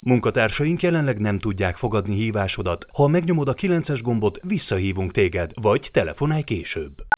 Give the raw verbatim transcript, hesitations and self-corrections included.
Munkatársaink jelenleg nem tudják fogadni hívásodat. Ha megnyomod a kilences gombot, visszahívunk téged, vagy telefonálj később.